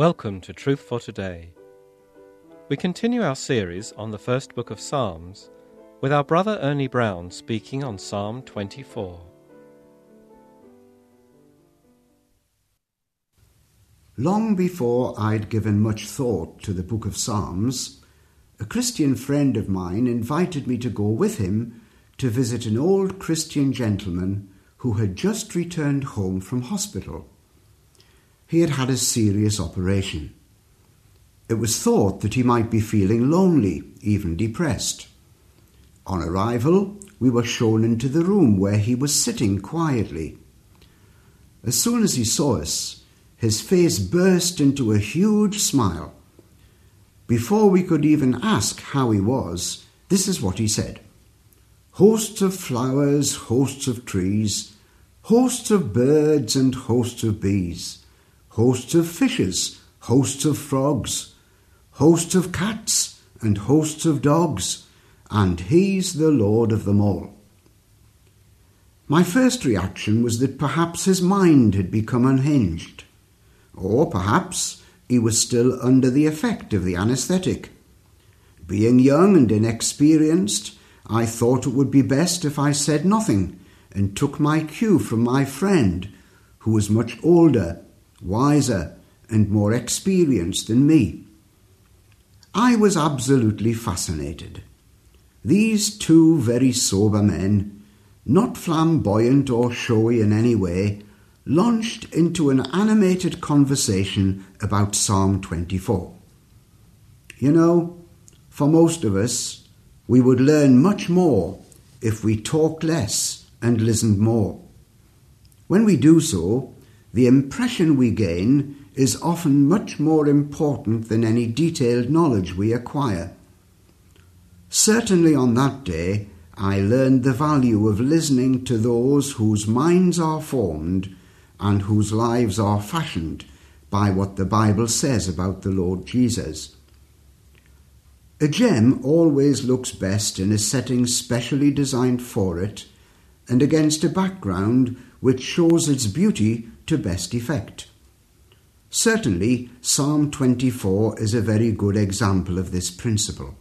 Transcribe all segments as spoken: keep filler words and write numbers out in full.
Welcome to Truth for Today. We continue our series on the first book of Psalms with our brother Ernie Brown speaking on Psalm twenty-four. Long before I'd given much thought to the book of Psalms, a Christian friend of mine invited me to go with him to visit an old Christian gentleman who had just returned home from hospital. He had had a serious operation. It was thought that he might be feeling lonely, even depressed. On arrival, we were shown into the room where he was sitting quietly. As soon as he saw us, his face burst into a huge smile. Before we could even ask how he was, this is what he said. Hosts of flowers, hosts of trees, hosts of birds and hosts of bees, hosts of fishes, hosts of frogs, hosts of cats and hosts of dogs, and he's the Lord of them all. My first reaction was that perhaps his mind had become unhinged, or perhaps he was still under the effect of the anaesthetic. Being young and inexperienced, I thought it would be best if I said nothing and took my cue from my friend, who was much older, wiser and more experienced than me. I was absolutely fascinated. These two very sober men, not flamboyant or showy in any way, launched into an animated conversation about Psalm twenty-four. You know, for most of us, we would learn much more if we talked less and listened more. When we do so, the impression we gain is often much more important than any detailed knowledge we acquire. Certainly on that day, I learned the value of listening to those whose minds are formed and whose lives are fashioned by what the Bible says about the Lord Jesus. A gem always looks best in a setting specially designed for it and against a background which shows its beauty to best effect. Certainly, Psalm twenty-four is a very good example of this principle.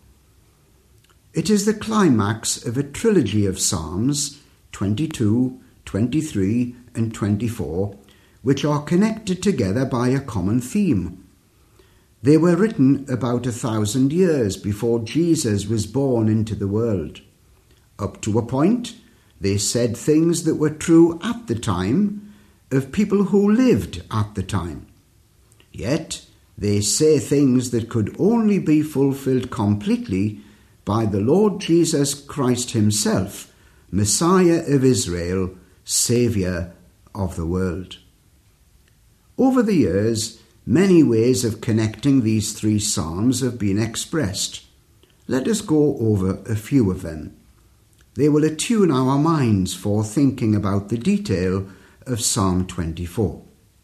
It is the climax of a trilogy of Psalms, twenty-two, twenty-three and twenty-four, which are connected together by a common theme. They were written about a thousand years before Jesus was born into the world. Up to a point, they said things that were true at the time of people who lived at the time. Yet they say things that could only be fulfilled completely by the Lord Jesus Christ himself, Messiah of Israel, Saviour of the world. Over the years, many ways of connecting these three psalms have been expressed. Let us go over a few of them. They will attune our minds for thinking about the detail of Psalm twenty-four.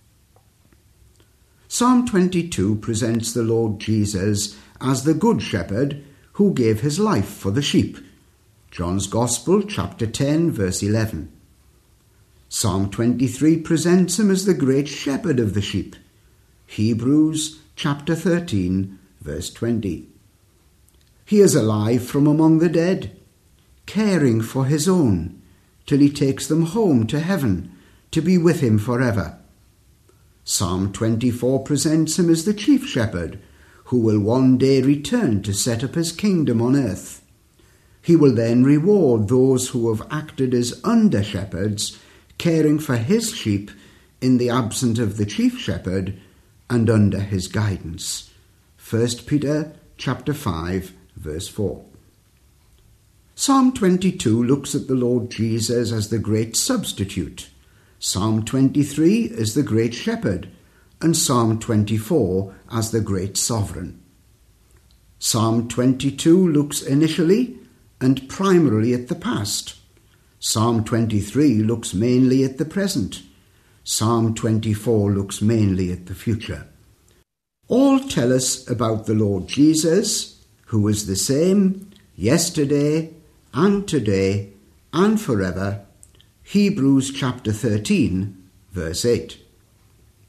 Psalm twenty-two presents the Lord Jesus as the Good Shepherd who gave his life for the sheep. John's Gospel, chapter ten, verse eleven. Psalm twenty-three presents him as the great shepherd of the sheep. Hebrews, chapter thirteen, verse twenty. He is alive from among the dead, caring for his own, till he takes them home to heaven, to be with him forever. Psalm twenty-four presents him as the chief shepherd, who will one day return to set up his kingdom on earth. He will then reward those who have acted as under-shepherds, caring for his sheep in the absence of the chief shepherd and under his guidance. First Peter chapter five, verse four. Psalm twenty-two looks at the Lord Jesus as the great substitute. Psalm twenty-three as the great shepherd, and Psalm twenty-four as the great sovereign. Psalm twenty-two looks initially and primarily at the past. Psalm twenty-three looks mainly at the present. Psalm twenty-four looks mainly at the future. All tell us about the Lord Jesus, who is the same yesterday and today and forever. Hebrews chapter thirteen, verse eight.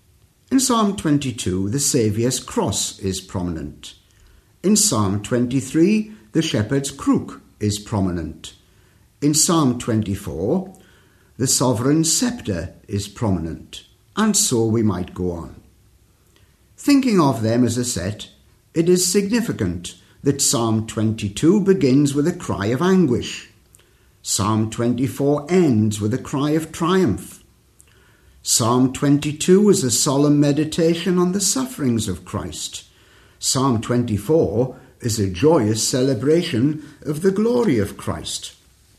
In Psalm twenty-two, the Saviour's cross is prominent. In Psalm twenty-three, the shepherd's crook is prominent. In Psalm twenty-four, the sovereign sceptre is prominent, and so we might go on. Thinking of them as a set, it is significant that Psalm twenty-two begins with a cry of anguish. Psalm twenty-four ends with a cry of triumph. Psalm twenty-two is a solemn meditation on the sufferings of Christ. Psalm twenty-four is a joyous celebration of the glory of Christ.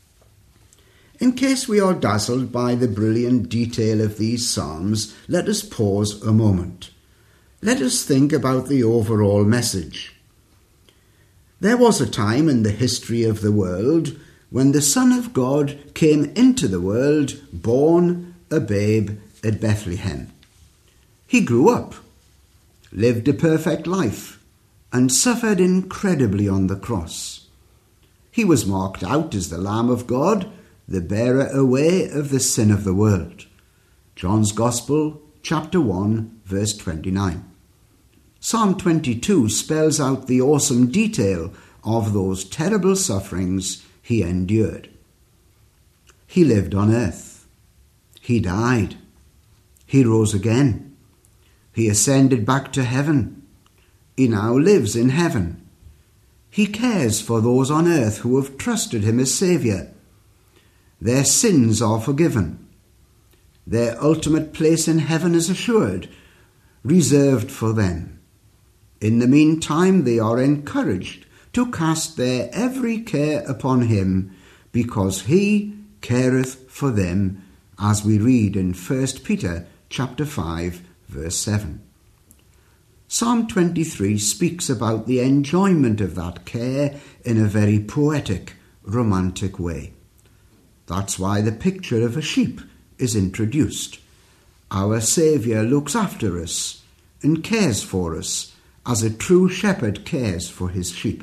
In case we are dazzled by the brilliant detail of these psalms, let us pause a moment. Let us think about the overall message. There was a time in the history of the world when the Son of God came into the world, born a babe at Bethlehem. He grew up, lived a perfect life, and suffered incredibly on the cross. He was marked out as the Lamb of God, the bearer away of the sin of the world. John's Gospel, chapter one, verse twenty-nine. Psalm twenty-two spells out the awesome detail of those terrible sufferings he endured. He lived on earth. He died. He rose again. He ascended back to heaven. He now lives in heaven. He cares for those on earth who have trusted him as Saviour. Their sins are forgiven. Their ultimate place in heaven is assured, reserved for them. In the meantime, they are encouraged to cast their every care upon him, because he careth for them, as we read in First Peter chapter five, verse seven. Psalm twenty-three speaks about the enjoyment of that care in a very poetic, romantic way. That's why the picture of a sheep is introduced. Our Saviour looks after us and cares for us as a true shepherd cares for his sheep.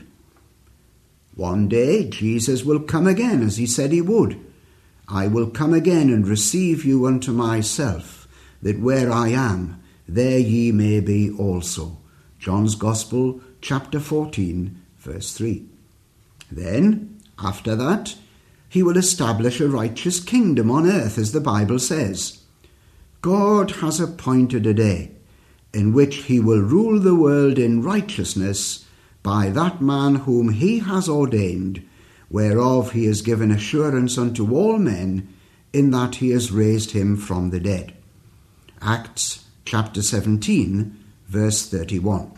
One day Jesus will come again, as he said he would. I will come again and receive you unto myself, that where I am, there ye may be also. John's Gospel, chapter fourteen, verse three. Then, after that, he will establish a righteous kingdom on earth, as the Bible says. God has appointed a day in which he will rule the world in righteousness by that man whom he has ordained, whereof he has given assurance unto all men, in that he has raised him from the dead. Acts chapter seventeen, verse thirty-one.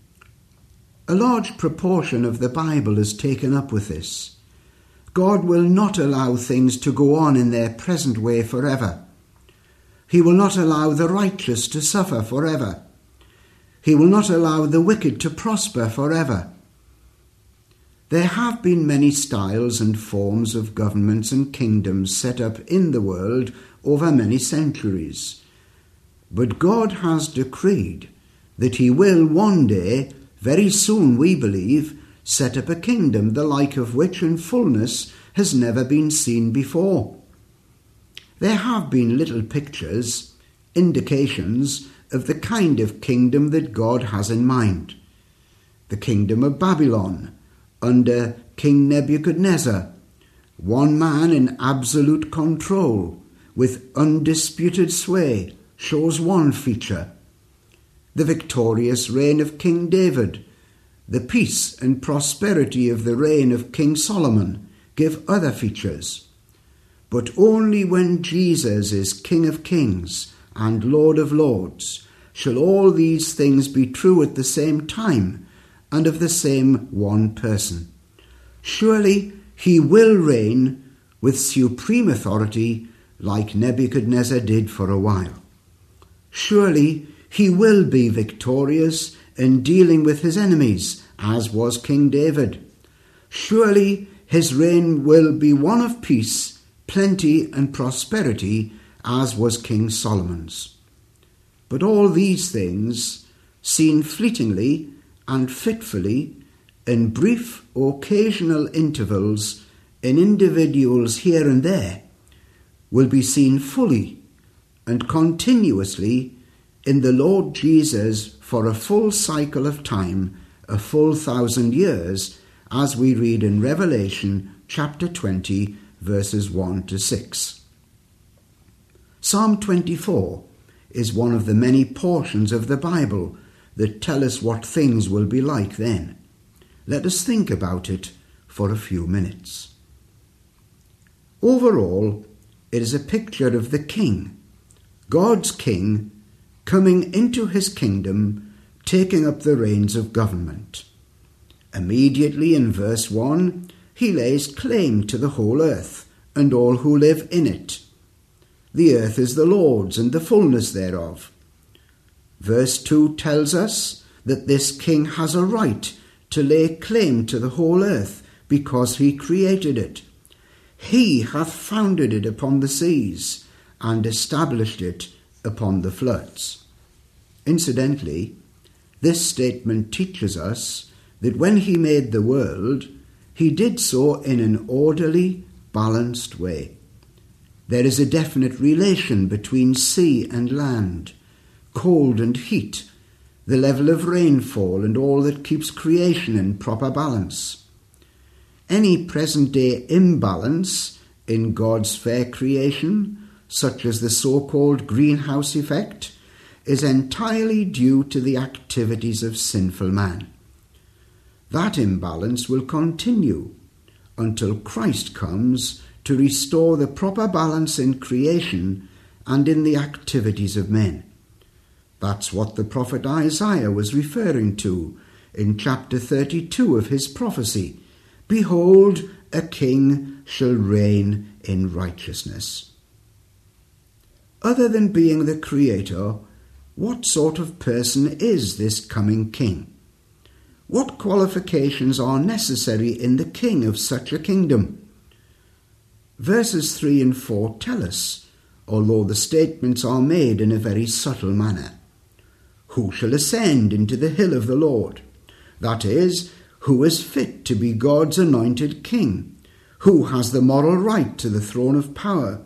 A large proportion of the Bible is taken up with this. God will not allow things to go on in their present way forever. He will not allow the righteous to suffer forever. He will not allow the wicked to prosper forever. There have been many styles and forms of governments and kingdoms set up in the world over many centuries. But God has decreed that he will one day, very soon we believe, set up a kingdom the like of which in fullness has never been seen before. There have been little pictures, indications of the kind of kingdom that God has in mind. The kingdom of Babylon, under King Nebuchadnezzar, one man in absolute control, with undisputed sway, shows one feature. The victorious reign of King David, the peace and prosperity of the reign of King Solomon give other features. But only when Jesus is King of Kings and Lord of Lords shall all these things be true at the same time and of the same one person. Surely he will reign with supreme authority like Nebuchadnezzar did for a while. Surely he will be victorious in dealing with his enemies, as was King David. Surely his reign will be one of peace, plenty and prosperity, as was King Solomon's. But all these things, seen fleetingly and fitfully, in brief occasional intervals, in individuals here and there, will be seen fully and continuously in the Lord Jesus for a full cycle of time, a full thousand years, as we read in Revelation chapter twenty, verses one to six. Psalm twenty-four is one of the many portions of the Bible that tell us what things will be like then. Let us think about it for a few minutes. Overall, it is a picture of the King, God's King, coming into his kingdom, taking up the reins of government. Immediately in verse one, he lays claim to the whole earth and all who live in it. The earth is the Lord's and the fullness thereof. Verse two tells us that this king has a right to lay claim to the whole earth because he created it. He hath founded it upon the seas and established it upon the floods. Incidentally, this statement teaches us that when he made the world, he did so in an orderly, balanced way. There is a definite relation between sea and land, cold and heat, the level of rainfall and all that keeps creation in proper balance. Any present-day imbalance in God's fair creation, such as the so-called greenhouse effect, is entirely due to the activities of sinful man. That imbalance will continue until Christ comes to restore the proper balance in creation and in the activities of men. That's what the prophet Isaiah was referring to in chapter thirty-two of his prophecy. Behold, a king shall reign in righteousness. Other than being the creator, what sort of person is this coming king? What qualifications are necessary in the king of such a kingdom? Verses three and four tell us, although the statements are made in a very subtle manner. Who shall ascend into the hill of the Lord? That is, who is fit to be God's anointed king? Who has the moral right to the throne of power?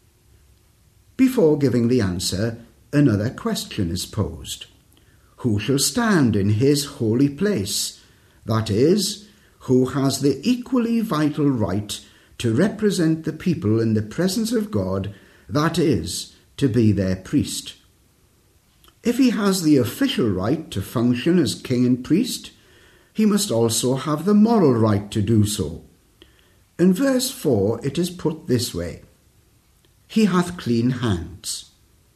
Before giving the answer, another question is posed. Who shall stand in his holy place? That is, who has the equally vital right to represent the people in the presence of God, that is, to be their priest. If he has the official right to function as king and priest, he must also have the moral right to do so. In verse four it is put this way: He hath clean hands.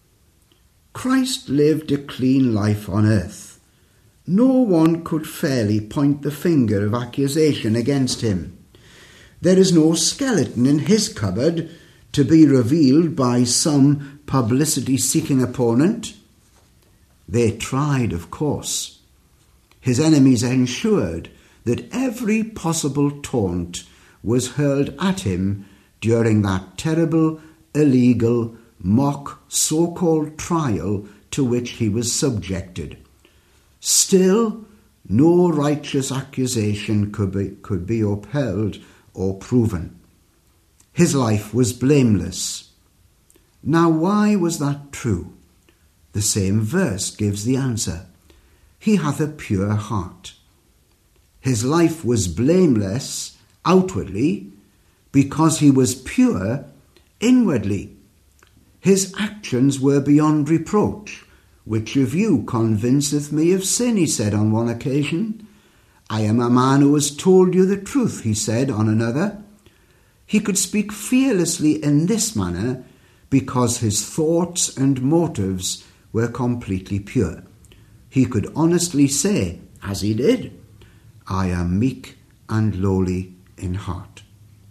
Christ lived a clean life on earth. No one could fairly point the finger of accusation against him. There is no skeleton in his cupboard to be revealed by some publicity-seeking opponent. They tried, of course. His enemies ensured that every possible taunt was hurled at him during that terrible, illegal, mock so-called trial to which he was subjected. Still, no righteous accusation could be, could be upheld or proven. His life was blameless. Now, why was that true? The same verse gives the answer. He hath a pure heart. His life was blameless outwardly because he was pure inwardly. His actions were beyond reproach. Which of you convinceth me of sin, he said on one occasion. I am a man who has told you the truth, he said on another. He could speak fearlessly in this manner because his thoughts and motives were completely pure. He could honestly say, as he did, I am meek and lowly in heart.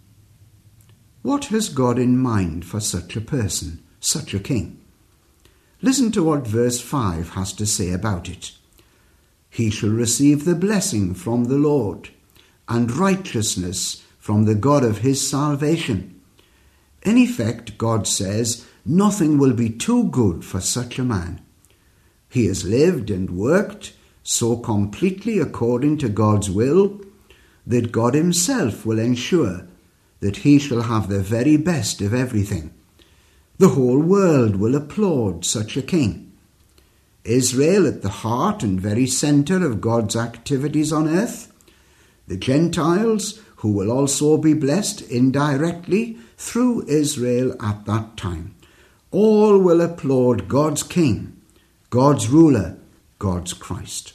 What has God in mind for such a person, such a king? Listen to what verse five has to say about it. He shall receive the blessing from the Lord, and righteousness from the God of his salvation. In effect, God says, nothing will be too good for such a man. He has lived and worked so completely according to God's will that God himself will ensure that he shall have the very best of everything. The whole world will applaud such a king. Israel at the heart and very centre of God's activities on earth, the Gentiles, who will also be blessed indirectly through Israel at that time. All will applaud God's King, God's ruler, God's Christ.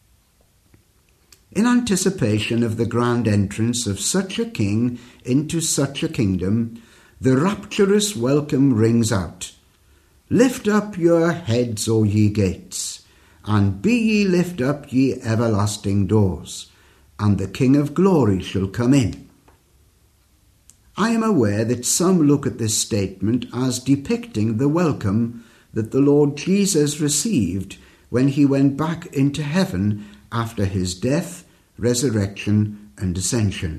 In anticipation of the grand entrance of such a king into such a kingdom, the rapturous welcome rings out. Lift up your heads, O ye gates, and be ye lift up, ye everlasting doors, and the King of glory shall come in. I am aware that some look at this statement as depicting the welcome that the Lord Jesus received when he went back into heaven after his death, resurrection, and ascension.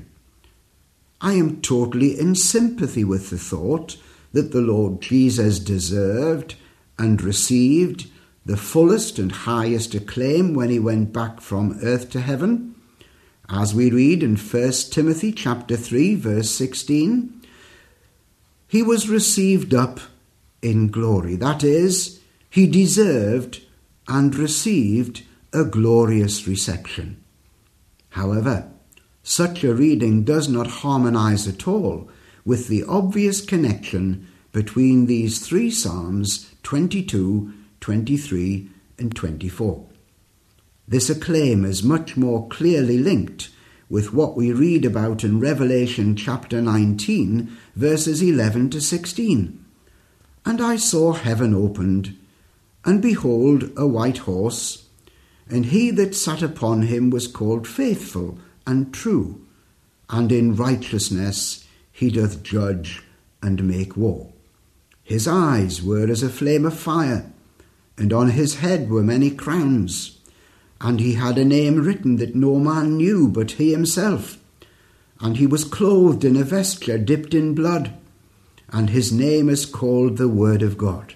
I am totally in sympathy with the thought that the Lord Jesus deserved and received the fullest and highest acclaim when he went back from earth to heaven. As we read in First Timothy chapter three, verse sixteen, he was received up in glory. That is, he deserved and received a glorious reception. However, such a reading does not harmonize at all with the obvious connection between these three Psalms, twenty-two, twenty-three, and twenty-four. This acclaim is much more clearly linked with what we read about in Revelation chapter nineteen, verses eleven to sixteen. And I saw heaven opened, and behold a white horse, and he that sat upon him was called Faithful and True, and in righteousness he doth judge and make war. His eyes were as a flame of fire, and on his head were many crowns, and he had a name written that no man knew but he himself, and he was clothed in a vesture dipped in blood, and his name is called the Word of God.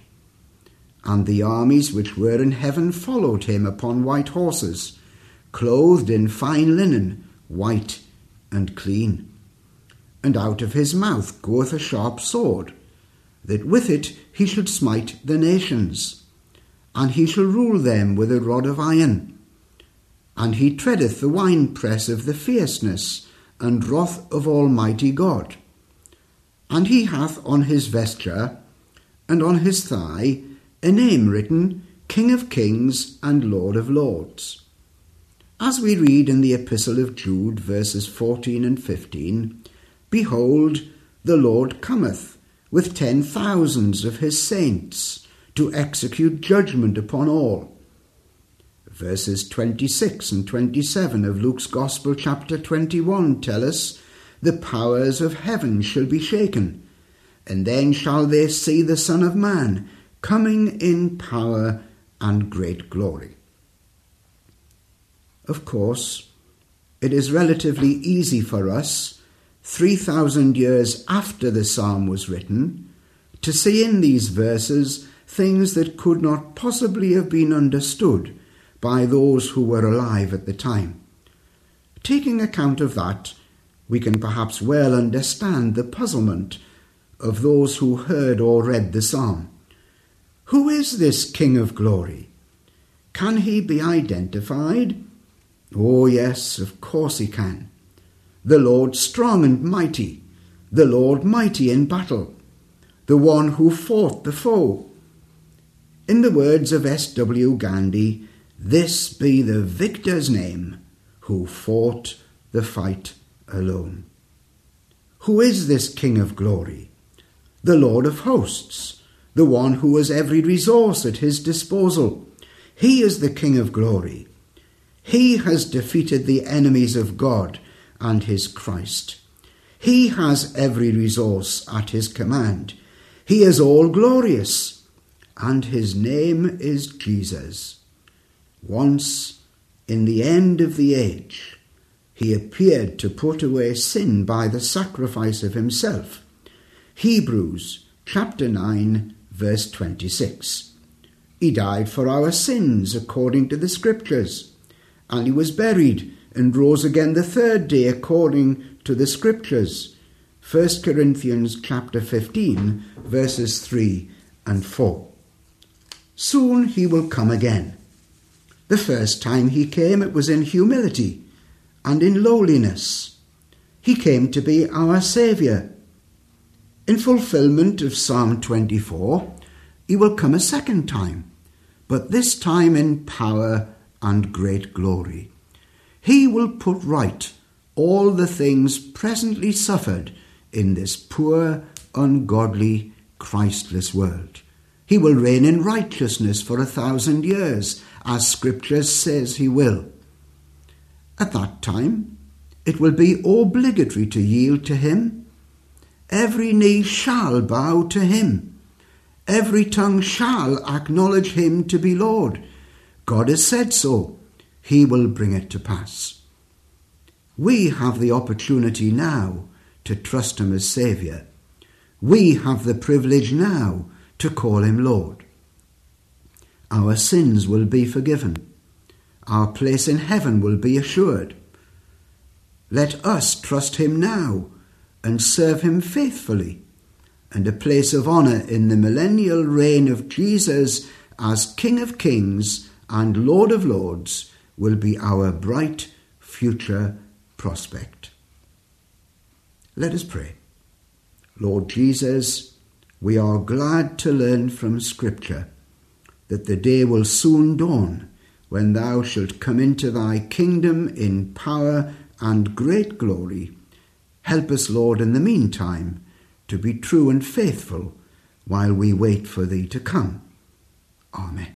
And the armies which were in heaven followed him upon white horses, clothed in fine linen, white and clean. And out of his mouth goeth a sharp sword, that with it he should smite the nations, and he shall rule them with a rod of iron. And he treadeth the winepress of the fierceness and wrath of Almighty God. And he hath on his vesture and on his thigh a name written, King of Kings and Lord of Lords. As we read in the Epistle of Jude, verses fourteen and fifteen, Behold, the Lord cometh with ten thousands of his saints to execute judgment upon all. Verses twenty-six and twenty-seven of Luke's Gospel chapter twenty-one tell us, The powers of heaven shall be shaken, and then shall they see the Son of Man coming in power and great glory. Of course, it is relatively easy for us, three thousand years after the psalm was written, to see in these verses things that could not possibly have been understood by those who were alive at the time. Taking account of that, we can perhaps well understand the puzzlement of those who heard or read the psalm. Who is this King of glory? Can he be identified? Oh yes, of course he can. The Lord strong and mighty, the Lord mighty in battle, the one who fought the foe. In the words of S W Gandhi, this be the victor's name, who fought the fight alone. Who is this King of glory? The Lord of hosts, the one who has every resource at his disposal. He is the King of glory. He has defeated the enemies of God and his Christ. He has every resource at his command. He is all glorious, and his name is Jesus. Once, in the end of the age, he appeared to put away sin by the sacrifice of himself. Hebrews chapter nine, verse twenty-six. He died for our sins according to the Scriptures, and he was buried and rose again the third day according to the Scriptures. First Corinthians chapter fifteen, verses three and four. Soon he will come again. The first time he came, it was in humility and in lowliness. He came to be our Saviour. In fulfilment of Psalm twenty-four, he will come a second time, but this time in power and great glory. He will put right all the things presently suffered in this poor, ungodly, Christless world. He will reign in righteousness for a thousand years, as Scripture says he will. At that time, it will be obligatory to yield to him. Every knee shall bow to him. Every tongue shall acknowledge him to be Lord. God has said so. He will bring it to pass. We have the opportunity now to trust him as Saviour. We have the privilege now to call him Lord. Our sins will be forgiven. Our place in heaven will be assured. Let us trust him now and serve him faithfully, and a place of honour in the millennial reign of Jesus as King of Kings and Lord of Lords will be our bright future prospect. Let us pray. Lord Jesus, we are glad to learn from Scripture that the day will soon dawn when thou shalt come into thy kingdom in power and great glory. Help us, Lord, in the meantime, to be true and faithful while we wait for thee to come. Amen.